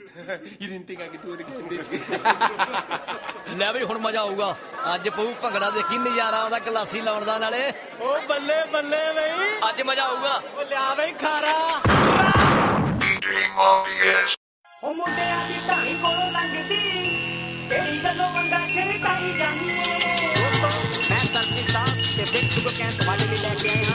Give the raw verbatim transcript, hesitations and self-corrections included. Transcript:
ਰਿੰਟਿੰਗ ਆ ਕਿ ਤੂੰ ਕਹਿੰਦੇ ਲੈ ਬਈ ਹੁਣ ਮਜ਼ਾ ਆਊਗਾ ਅੱਜ ਪਊ ਭੰਗੜਾ ਦੇਖੀ ਨਜ਼ਾਰਾ ਆਉਂਦਾ ਗਲਾਸੀ ਲਾਉਣ ਦਾ ਨਾਲੇ ਓ ਬੱਲੇ ਬੱਲੇ ਬਈ ਅੱਜ ਮਜ਼ਾ ਆਊਗਾ ਓ ਲਿਆ ਬਈ ਖਾਰਾ ਓ ਮੁੰਡਿਆਂ ਦੀ ਢਾਣੀ ਕੋਲੋਂ ਲੰਘਦੀ ਕਿਹੜੀ ਗੱਲੋਂ ਵੰਡਾ ਛਿੜਕਾਈ ਜਾਂਦੀ ਏ ਦੋਸਤੋ ਮੈਂ ਸਰਦੀ ਸਾਹਿਬ ਤੇ ਬਿੱਟ ਕੋ ਕੈਂਪ ਵਾਲੇ ਲਈ ਲੈ ਕੇ ਆਇਆ